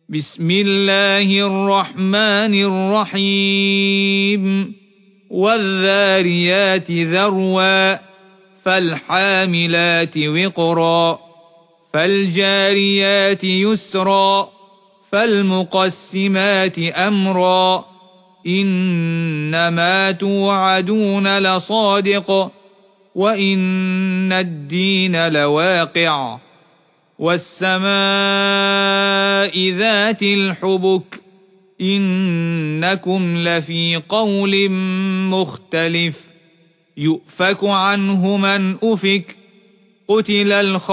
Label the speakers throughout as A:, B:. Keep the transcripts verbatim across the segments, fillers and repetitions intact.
A: بسم الله الرحمن الرحيم والذاريات ذروا فالحاملات وقرا فالجاريات يسرا فالمقسمات أمرا إنما توعدون لصادق وإن الدين لواقع والسماء ذات الحبك إنكم لفي قول مختلف يؤفك عنه من أفك قتل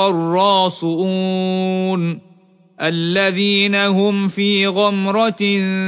A: الخراصون الذين هم في غمرة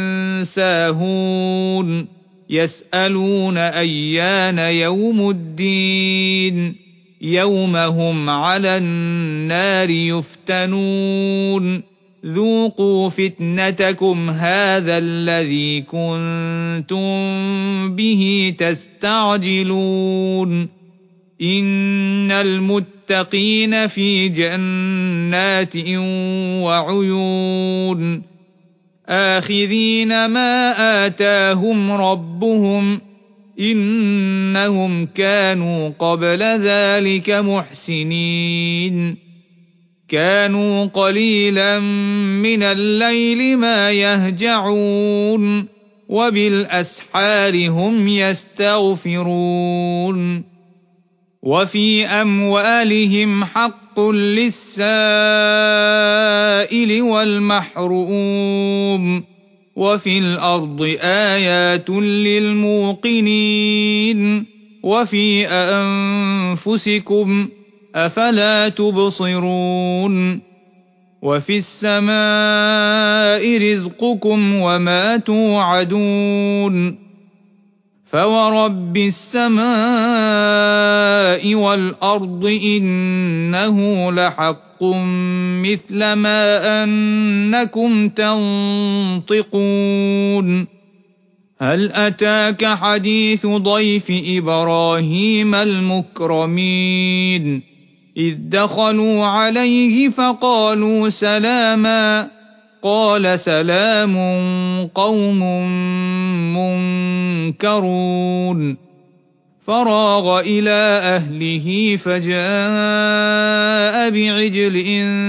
A: ساهون يسألون أيان يوم الدين يوم هم على النار يفتنون ذوقوا فتنتكم هذا الذي كنتم به تستعجلون إن المتقين في جنات وعيون آخذين ما آتاهم ربهم إنهم كانوا قبل ذلك محسنين كانوا قليلا من الليل ما يهجعون وبالأسحار هم يستغفرون وفي أموالهم حق للسائل والمحروم وفي الأرض آيات للموقنين وفي أنفسكم أفلا تبصرون وفي السماء رزقكم وما توعدون فورب السماء والأرض إنه لحق مثل ما أنكم تنطقون هل أتاك حديث ضيف إبراهيم المكرمين إذ دخلوا عليه فقالوا سلاما قال سلام قوم منكرون فراغ إلى أهله فجاء بعجل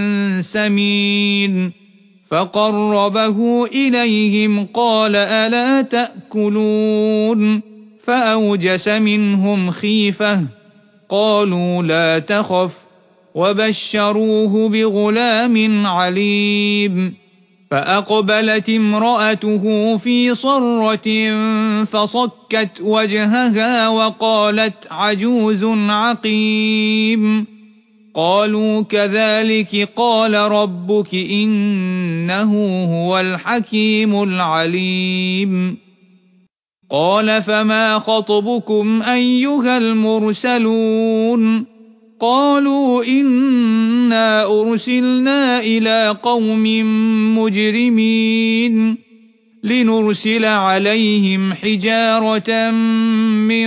A: سمين فقربه إليهم قال ألا تأكلون فأوجس منهم خيفة قالوا لا تخف وبشروه بغلام عليم فأقبلت امرأته في صرة فصكت وجهها وقالت عجوز عقيم قالوا كذلك قال ربك إنه هو الحكيم العليم قال فما خطبكم أيها المرسلون قالوا إنا أرسلنا إلى قوم مجرمين لنرسل عليهم حجارة من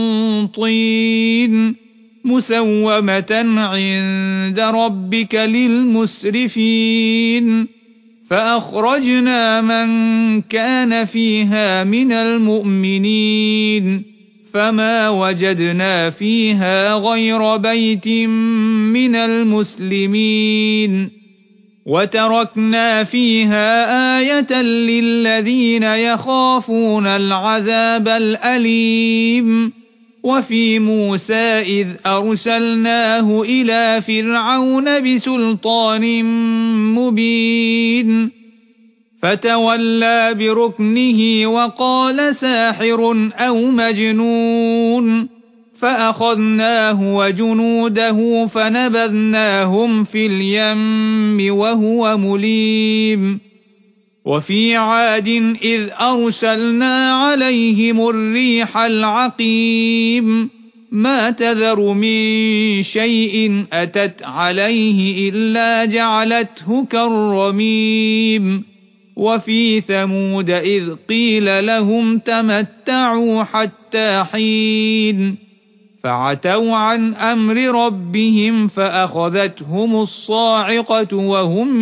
A: طين مسومة عند ربك للمسرفين فأخرجنا من كان فيها من المؤمنين فما وجدنا فيها غير بيت من المسلمين وتركنا فيها آية للذين يخافون العذاب الأليم وفي موسى إذ أرسلناه إلى فرعون بسلطان مبين فتولى بركنه وقال ساحر أو مجنون فأخذناه وجنوده فنبذناهم في اليم وهو مليم وفي عاد إذ أرسلنا عليهم الريح العقيم ما تذر من شيء أتت عليه إلا جعلته كالرميم وفي ثمود إذ قيل لهم تمتعوا حتى حين فعتوا عن أمر ربهم فأخذتهم الصاعقة وهم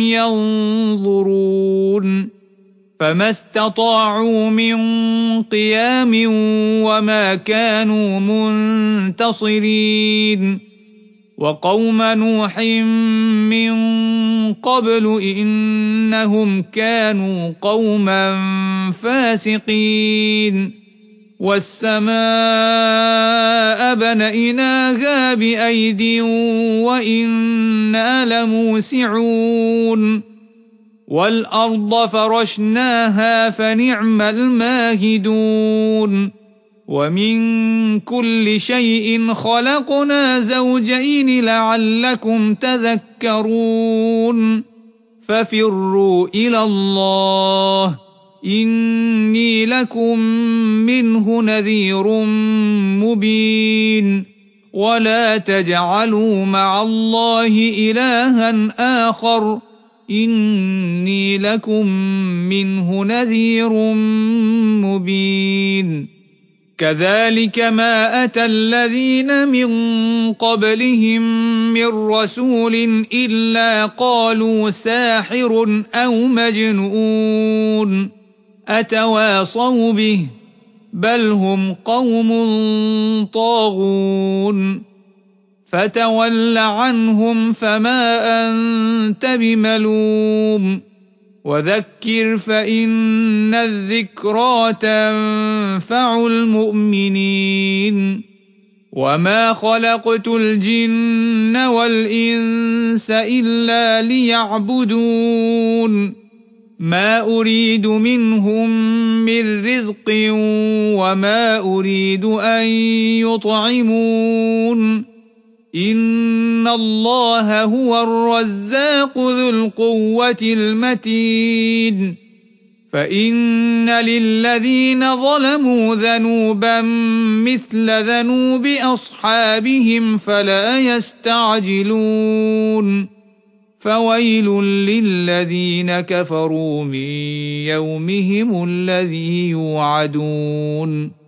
A: ينظرون فما استطاعوا من قيام وما كانوا منتصرين وقوم نوح من قبل إنهم كانوا قوما فاسقين والسماء بنيناها بأيد وإنا لموسعون والأرض فرشناها فنعم الماهدون ومن كل شيء خلقنا زوجين لعلكم تذكرون ففروا إلى الله إني لكم منه نذير مبين ولا تجعلوا مع الله إلها آخر إني لكم منه نذير مبين كذلك ما أتى الذين من قبلهم من رسول إلا قالوا ساحر أو مجنون أتواصوا به بل هم قوم طاغون فتول عنهم فما أنت بملوم وذكر فإن الذكرى تنفع المؤمنين وما خلقت الجن والإنس إلا ليعبدون ما أريد منهم من رزق وما أريد أن يطعمون إن الله هو الرزاق ذو القوة المتين فإن للذين ظلموا ذنوبا مثل ذنوب أصحابهم فلا يستعجلون فويل للذين كفروا من يومهم الذي يوعدون